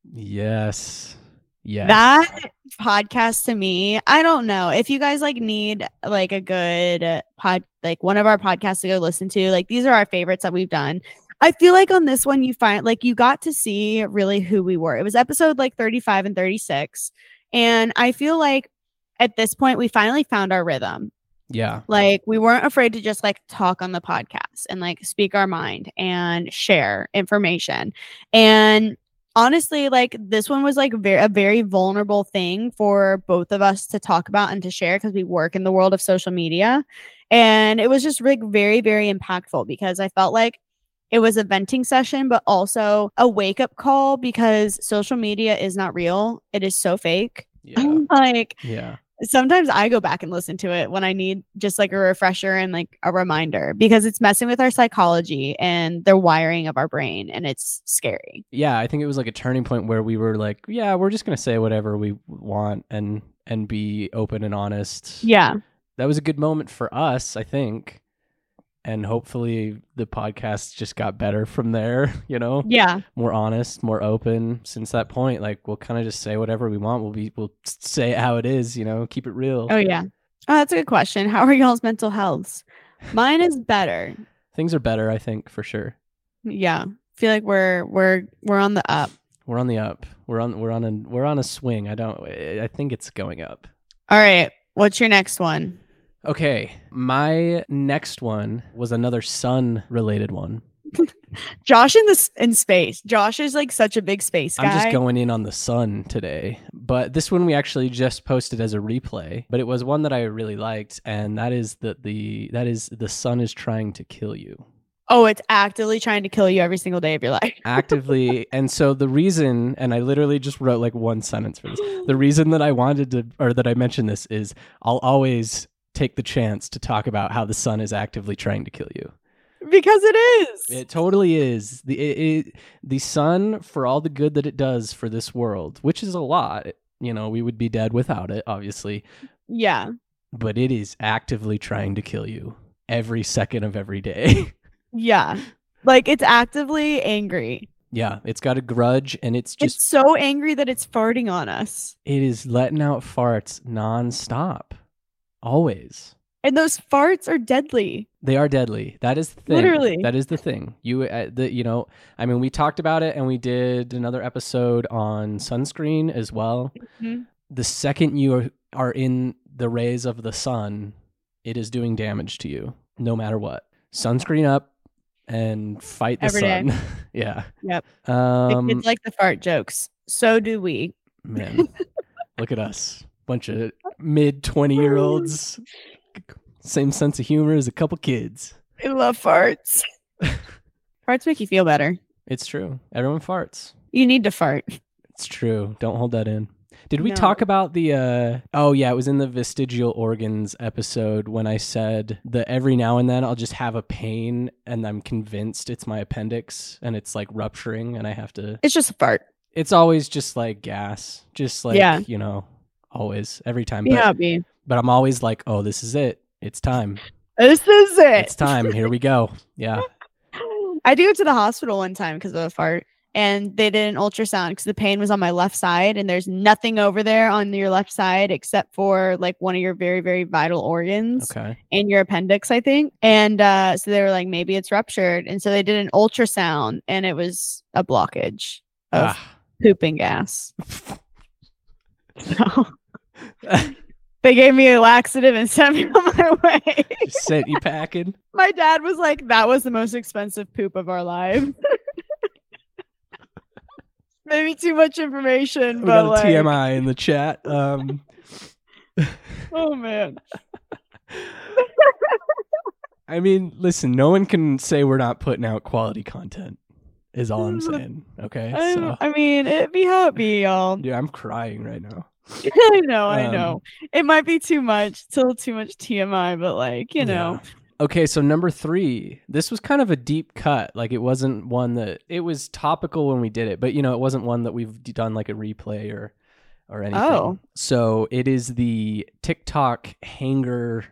Yes. Yes. That podcast to me, I don't know if you guys like need like a good pod, like one of our podcasts to go listen to. Like these are our favorites that we've done. I feel like on this one you find like you got to see really who we were. It was episode like thirty-five and thirty-six, and I feel like at this point we finally found our rhythm. Yeah. Like we weren't afraid to just like talk on the podcast and like speak our mind and share information. And honestly, like this one was like very a very vulnerable thing for both of us to talk about and to share because we work in the world of social media. And it was just like very, very impactful because I felt like it was a venting session, but also a wake up call because social media is not real. It is so fake. Yeah. Like Yeah. sometimes I go back and listen to it when I need just like a refresher and like a reminder because it's messing with our psychology and the wiring of our brain and it's scary. Yeah, I think it was like a turning point where we were like, yeah, we're just going to say whatever we want and and be open and honest. Yeah. That was a good moment for us, I think. And hopefully the podcast just got better from there, you know? Yeah. More honest, more open. Since that point, like we'll kind of just say whatever we want. We'll be we'll say it how it is, you know, keep it real. Oh, yeah. Oh, that's a good question. How are y'all's mental health? Mine is better. Things are better, I think, for sure. Yeah. Feel like we're we're we're on the up. We're on the up. We're on we're on a we're on a swing. I don't I think it's going up. All right. What's your next one? Okay, my next one was another sun related one. Josh in this in space. Josh is like such a big space guy. I'm just going in on the sun today, but this one we actually just posted as a replay, but it was one that I really liked, and that is that the that is the sun is trying to kill you. Oh, it's actively trying to kill you every single day of your life. Actively. And so the reason, and I literally just wrote like one sentence for this. The reason that I wanted to, or that I mentioned this is I'll always take the chance to talk about how the sun is actively trying to kill you. Because it is. It totally is. The it, it, the sun, for all the good that it does for this world, which is a lot, you know, we would be dead without it, obviously. Yeah. But it is actively trying to kill you every second of every day. Yeah. Like it's actively angry. Yeah, it's got a grudge, and it's just It's so angry that it's farting on us. it is letting out farts nonstop. Always. And those farts are deadly. They are deadly. That is the thing. Literally. That is the thing. You, uh, the, you know, I mean, we talked about it, and we did another episode on sunscreen as well. Mhm. The second you are, are in the rays of the sun, it is doing damage to you, no matter what. Sunscreen up and fight the Every day. sun. Yeah. Yep. Um, It's like the fart jokes. So do we. man. Look at us. Bunch of mid twenty year olds. Same sense of humor as a couple kids. I love farts. Farts make you feel better. It's true. Everyone farts. You need to fart. It's true. Don't hold that in. Did we No. talk about the, uh, oh yeah, it was in the vestigial organs episode when I said that every now and then I'll just have a pain and I'm convinced it's my appendix and it's like rupturing and I have to, It's just a fart. it's always just like gas, just like, Yeah. you know, always, every time. But, Yeah, B. but I'm always like, oh, this is it. It's time. This is it. It's time. Here we go. Yeah. I do go to the hospital one time because of a fart, and they did an ultrasound because the pain was on my left side, and there's nothing over there on your left side except for like one of your very, very vital organs Okay. and your appendix, I think. And uh, so they were like, maybe it's ruptured. And so they did an ultrasound, and it was a blockage of Ah. pooping gas. So they gave me a laxative and sent me on my way. Just sent you packing. My dad was like, that was the most expensive poop of our lives. Maybe too much information, We but got a like, T M I in the chat. Um, oh man. I mean, listen, no one can say we're not putting out quality content, is all I'm saying. Okay. I, So, I mean, it be how it be, y'all. yeah, I'm crying right now. I know, I Um, know. It might be too much, still too much T M I, but like, you know. Yeah. Okay, so number three, this was kind of a deep cut. Like, it wasn't one that, it was topical when we did it, but, you know, it wasn't one that we've done like a replay or or anything. Oh. So it is the TikTok hanger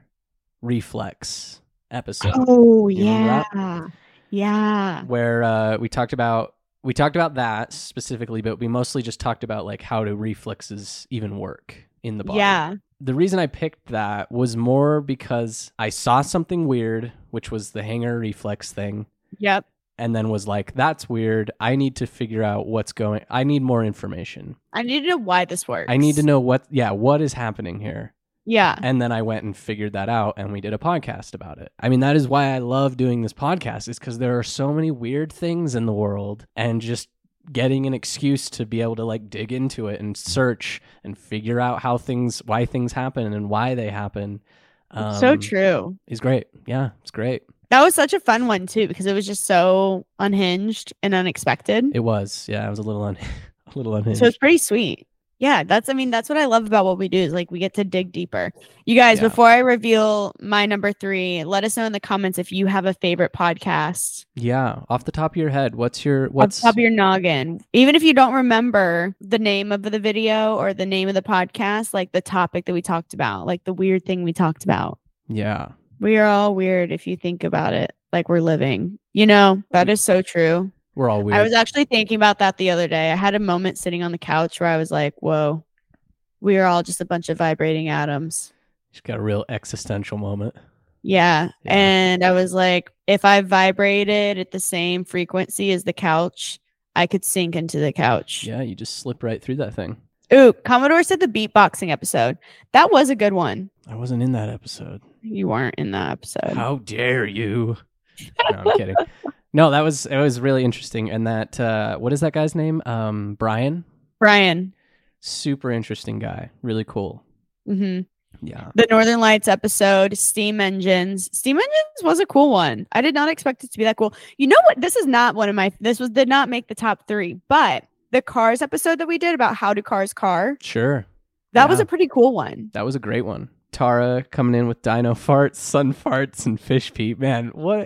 reflex episode. Oh You remember yeah. Yeah. where uh, we talked about we talked about that specifically, but we mostly just talked about like how do reflexes even work in the body. Yeah. The reason I picked that was more because I saw something weird, which was the hanger reflex thing, Yep. and then was like, that's weird. I need to figure out what's going. I need more information. I need to know why this works. I need to know what yeah, what is happening here. Yeah. And then I went and figured that out and we did a podcast about it. I mean, that is why I love doing this podcast, is because there are so many weird things in the world, and just getting an excuse to be able to like dig into it and search and figure out how things, why things happen and why they happen. Um, So true. Is great. Yeah, it's great. That was such a fun one too, because it was just so unhinged and unexpected. It was. Yeah, I was a little un- a little unhinged. So it's pretty sweet. Yeah, that's, I mean, that's what I love about what we do, is like we get to dig deeper. You guys, Yeah. before I reveal my number three, let us know in the comments if you have a favorite podcast. Yeah, off the top of your head, what's your Off what's the top of your noggin. Even if you don't remember the name of the video or the name of the podcast, like the topic that we talked about, like the weird thing we talked about. yeah. We are all weird if you think about it, like we're living. You know, that is so true. We're all weird. I was actually thinking about that the other day. I had a moment sitting on the couch where I was like, whoa, we are all just a bunch of vibrating atoms. She's got a real existential moment. Yeah. Yeah. And I was like, if I vibrated at the same frequency as the couch, I could sink into the couch. Yeah, you just slip right through that thing. Ooh, Commodore said the beatboxing episode. That was a good one. I wasn't in that episode. You weren't in that episode. How dare you? No, I'm kidding. No, that was it was really interesting. And that uh what is that guy's name? Um Brian? Brian. Super interesting guy. Really cool. hmm Yeah. The Northern Lights episode, Steam Engines. Steam Engines was a cool one. I did not expect it to be that cool. You know what? This is not one of my, this was, did not make the top three, but the Cars episode that we did about how do cars car, Sure. that was Yeah. a pretty cool one. That was a great one. Tara coming in with dino farts, sun farts, and fish pee. Man, what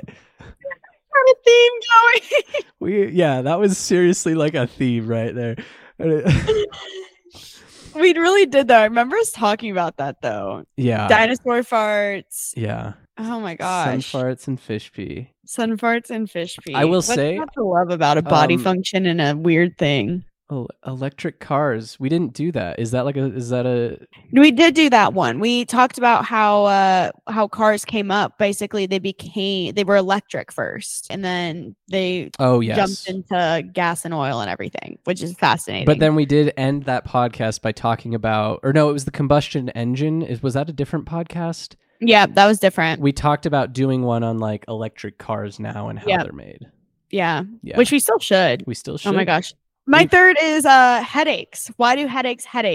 Got a theme going. we yeah, that was seriously like a theme right there. We really did that. I remember us talking about that though. Yeah. Dinosaur farts. Yeah. Oh my Sun gosh. farts and fish pee. Sun farts and fish pee. I will What's say, not to love about a body um, function and a weird thing. Oh, electric cars. We didn't do that. Is that like a is that a We did do that one. We talked about how uh how cars came up. Basically, they became they were electric first, and then they Oh, yes. jumped into gas and oil and everything, which is fascinating. But then we did end that podcast by talking about, or no, it was the combustion engine. Is was that a different podcast? yeah, that was different. We talked about doing one on like electric cars now and how Yep. they're made. Yeah. Yeah, Which we still should. we still should. Oh my gosh. My We- third is uh headaches. Why do headaches headache?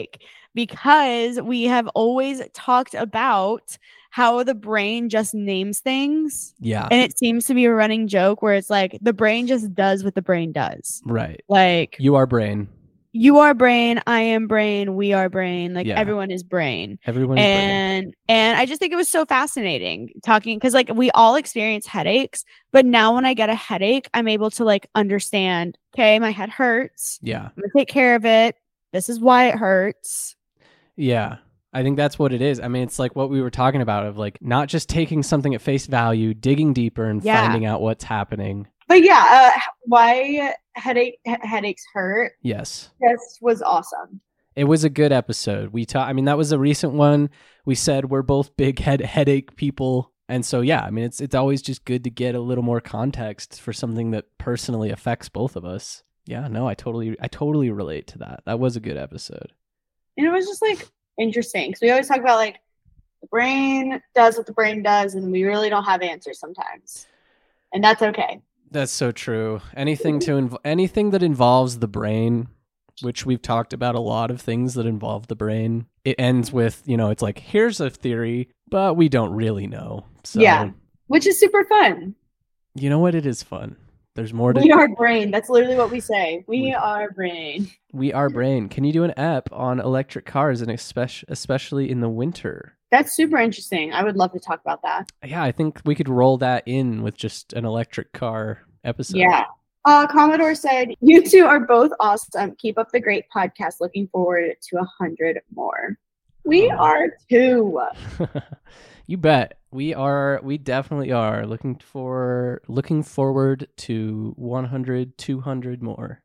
because we have always talked about how the brain just names things. Yeah. And it seems to be a running joke where it's like the brain just does what the brain does. Right. Like you are brain. You are brain, I am brain, we are brain, like Yeah. everyone is brain. Everyone is and brain. and I just think it was so fascinating talking because like we all experience headaches, but now when I get a headache, I'm able to like understand, okay, my head hurts. Yeah. I'm gonna take care of it. This is why it hurts. Yeah. I think that's what it is. I mean, it's like what we were talking about of like not just taking something at face value, digging deeper and Yeah. finding out what's happening. But yeah, uh, why headache he- headaches hurt. Yes. This was awesome. It was a good episode. We ta- I mean, that was a recent one. We said we're both big head headache people. And so, yeah, I mean, it's it's always just good to get a little more context for something that personally affects both of us. Yeah, no, I totally, I totally relate to that. That was a good episode. And it was just like interesting because we always talk about like the brain does what the brain does, and we really don't have answers sometimes, and that's okay. That's so true. Anything to inv- anything that involves the brain, which we've talked about a lot of things that involve the brain, it ends with, you know, it's like, here's a theory, but we don't really know. So, Yeah, which is super fun. You know what? It is fun. There's more to We are brain. That's literally what we say. We, We- are brain. We are brain. Can you do an app on electric cars and especially especially in the winter? That's super interesting. I would love to talk about that. Yeah, I think we could roll that in with just an electric car episode. Yeah. Uh, Commodore said, "You two are both awesome. Keep up the great podcast. Looking forward to a hundred more." We Oh. are too. You bet. We are we definitely are looking for looking forward to one hundred, two hundred more.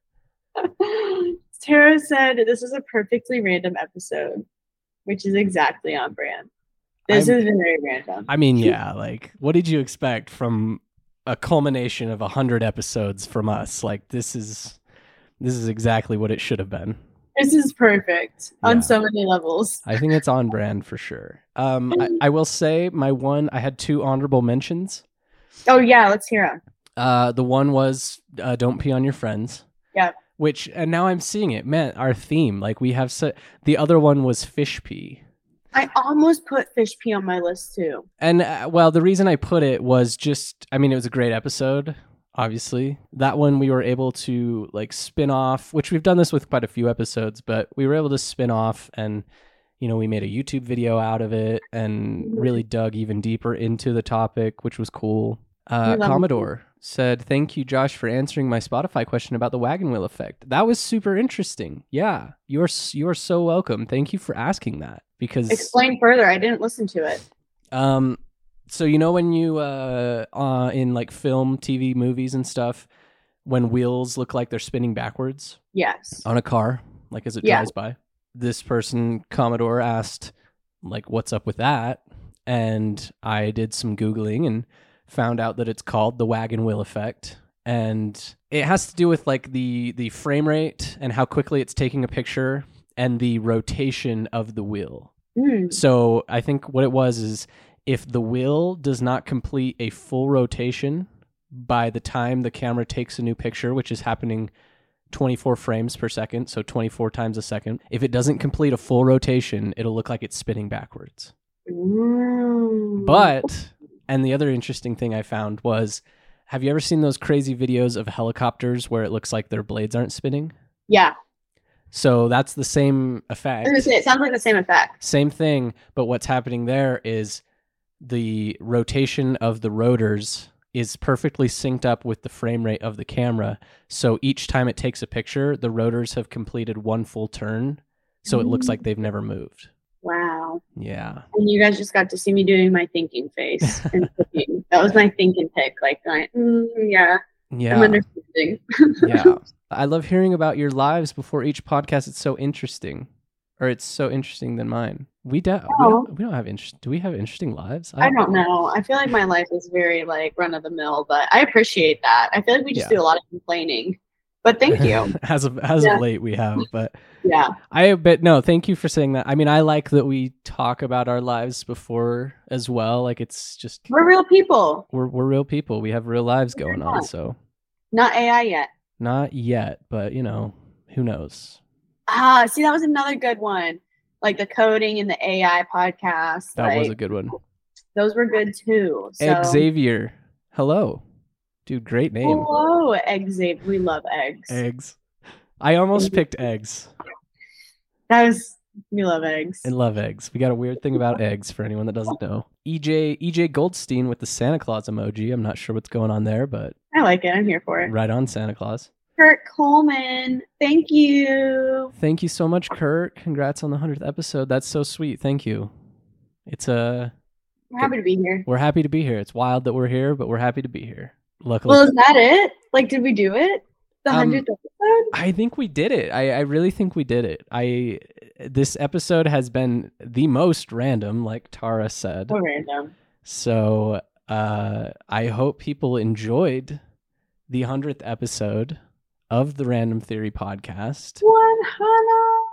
Tara said, "This is a perfectly random episode," which is exactly on brand. This I'm- is very random. I mean, yeah, like what did you expect from a culmination of one hundred episodes from us? Like this is this is exactly what it should have been. This is perfect on Yeah. so many levels. I think it's on brand for sure. Um, I, I will say my one, I had two honorable mentions. Oh yeah, let's hear them. Uh, the one was uh, don't pee on your friends. Yeah. Which, and now I'm seeing it, man, our theme, like we have, so, the other one was fish pee. I almost put fish pee on my list too. And uh, well, the reason I put it was just, I mean, it was a great episode, obviously. That one we were able to like spin off, which we've done this with quite a few episodes, but we were able to spin off and, you know, we made a YouTube video out of it and really dug even deeper into the topic, which was cool. Uh, We love Commodore said, "Thank you, Josh, for answering my Spotify question about the wagon wheel effect. That was super interesting. Yeah, you're you're so welcome. Thank you for asking that because Explain further. I didn't listen to it. um, so you know when you uh, uh in like film, T V, movies and stuff, when wheels look like they're spinning backwards Yes. on a car, like as it Yeah. drives by. This person, Commodore, asked, like, what's up with that? And I did some Googling and found out that it's called the wagon wheel effect. And it has to do with like the the frame rate and how quickly it's taking a picture and the rotation of the wheel. Mm. So I think what it was is if the wheel does not complete a full rotation by the time the camera takes a new picture, which is happening twenty-four frames per second, so twenty-four times a second, if it doesn't complete a full rotation, it'll look like it's spinning backwards. Mm. But, and the other interesting thing I found was, have you ever seen those crazy videos of helicopters where it looks like their blades aren't spinning? Yeah. So that's the same I effect. was gonna say, it sounds like the same effect. Same thing, but what's happening there is the rotation of the rotors is perfectly synced up with the frame rate of the camera. So each time it takes a picture, the rotors have completed one full turn. So it looks like they've never moved. Wow. Yeah. And you guys just got to see me doing my thinking face and cooking. That was my thinking pick. Like, my, mm, yeah, I'm Yeah. understanding. Yeah. I love hearing about your lives before each podcast. It's so interesting. Or it's so interesting than mine. We, do, we, Oh. don't, we don't have interest. Do we have interesting lives? I don't know. I feel like my life is very like run of the mill, but I appreciate that. I feel like we just Yeah. do a lot of complaining. But thank you. as of as Yeah. of late, we have, but Yeah. I but no, thank you for saying that. I mean, I like that we talk about our lives before as well. Like it's just We're real people. we're we're real people. We have real lives going on. not. So Not A I yet. not yet, but you know, who knows? Ah, see, that was another good one. like the coding and the A I podcast. That like, was a good one. Those were good too. So. Xavier. Hello. Dude, great name. Hello, Xavier. We love eggs. Eggs. I almost picked eggs. That was, we love eggs. I love eggs. We got a weird thing about eggs for anyone that doesn't know. E J E J Goldstein with the Santa Claus emoji. I'm not sure what's going on there, but I like it. I'm here for it. Right on, Santa Claus. Kurt Coleman. Thank you. Thank you so much, Kurt. Congrats on the hundredth episode. That's so sweet. Thank you. It's a... We're happy to be here. We're happy to be here. It's wild that we're here, but we're happy to be here. Luckily. Well, is that it? Like, did we do it? The Um, hundredth episode? I think we did it. I, I really think we did it. I this episode has been the most random, like Tara said. So random. So uh, I hope people enjoyed the hundredth episode of the Random Theory podcast. One hundred.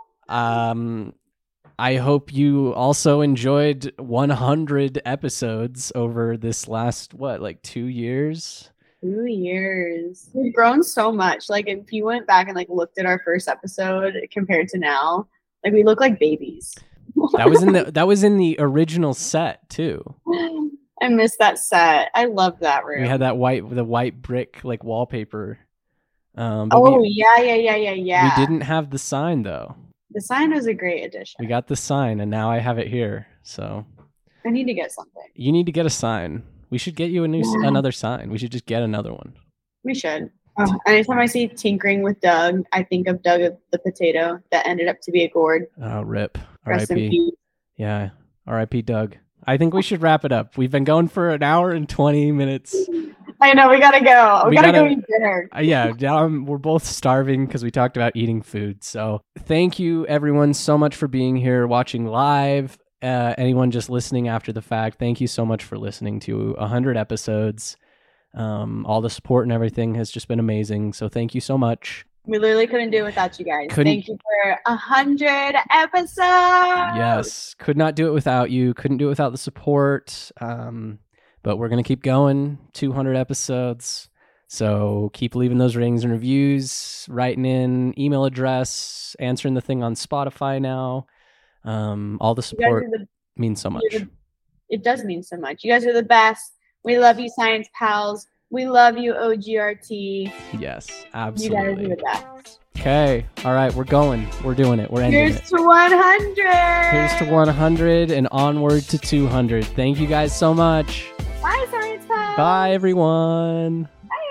Um, I hope you also enjoyed one hundred episodes over this last, what, like two years? Two years. We've grown so much. Like, if you went back and like looked at our first episode compared to now, like we look like babies. That was in the that was in the original set too. I miss that set. I love that room. We had that white the white brick like wallpaper. Um, but oh we, yeah, yeah, yeah, yeah, yeah. We didn't have the sign though. The sign was a great addition. We got the sign, and now I have it here. So I need to get something. You need to get a sign. We should get you a new Yeah. another sign. We should just get another one. We should. Oh, anytime I see Tinkering with Doug, I think of Doug the potato that ended up to be a gourd. Oh, rip. Rest in R I P. peace. Yeah. R I P Doug. I think we should wrap it up. We've been going for an hour and twenty minutes. I know, we gotta go. We, We gotta, gotta- go eat dinner. Uh, yeah, now I'm, we're both starving because we talked about eating food. So thank you, everyone, so much for being here, watching live. Uh, anyone just listening after the fact, thank you so much for listening to one hundred episodes. Um, all the support and everything has just been amazing. So thank you so much. We literally couldn't do it without you guys. Couldn't- Thank you for a hundred episodes. Yes, could not do it without you. Couldn't do it without the support. Um, but we're going to keep going. two hundred episodes. So keep leaving those ratings and reviews, writing in, email address, answering the thing on Spotify now. Um, all the You guys support are the, means so much. you're the- it does mean so much. You guys are the best. We love you, Science Pals. We love you, O G R T. Yes, You guys absolutely. are the best. Okay, all right, we're going. We're doing it. We're ending Here's it. to one hundred. Here's to one hundred and onward to two hundred. Thank you guys so much. Bye, Science Pals. Bye, everyone.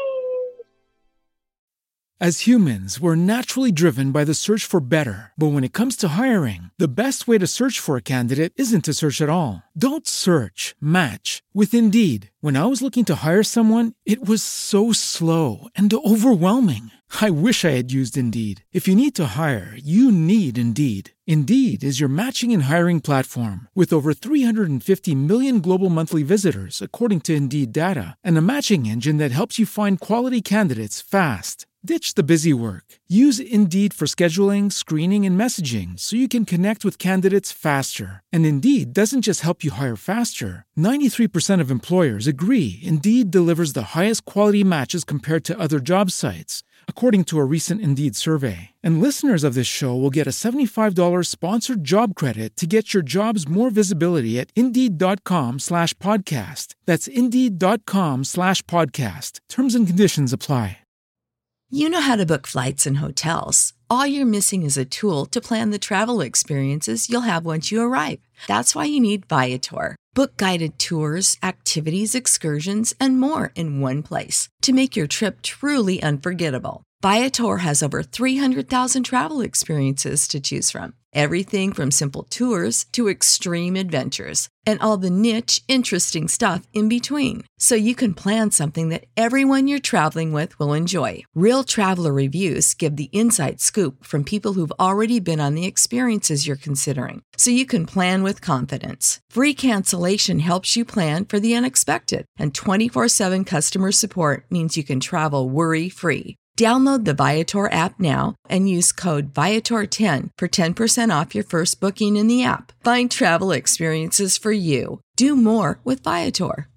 As humans, we're naturally driven by the search for better. But when it comes to hiring, the best way to search for a candidate isn't to search at all. Don't search, match with Indeed. When I was looking to hire someone, it was so slow and overwhelming. I wish I had used Indeed. If you need to hire, you need Indeed. Indeed is your matching and hiring platform with over three hundred fifty million global monthly visitors, according to Indeed data, and a matching engine that helps you find quality candidates fast. Ditch the busy work. Use Indeed for scheduling, screening, and messaging so you can connect with candidates faster. And Indeed doesn't just help you hire faster. ninety-three percent of employers agree Indeed delivers the highest quality matches compared to other job sites, according to a recent Indeed survey. And listeners of this show will get a seventy-five dollars sponsored job credit to get your jobs more visibility at Indeed.com slash podcast. That's Indeed.com slash podcast. Terms and conditions apply. You know how to book flights and hotels. All you're missing is a tool to plan the travel experiences you'll have once you arrive. That's why you need Viator. Book guided tours, activities, excursions, and more in one place to make your trip truly unforgettable. Viator has over three hundred thousand travel experiences to choose from. Everything from simple tours to extreme adventures and all the niche, interesting stuff in between. So you can plan something that everyone you're traveling with will enjoy. Real traveler reviews give the inside scoop from people who've already been on the experiences you're considering. So you can plan with confidence. Free cancellation helps you plan for the unexpected. And twenty-four seven customer support means you can travel worry-free. Download the Viator app now and use code Viator ten for ten percent off your first booking in the app. Find travel experiences for you. Do more with Viator.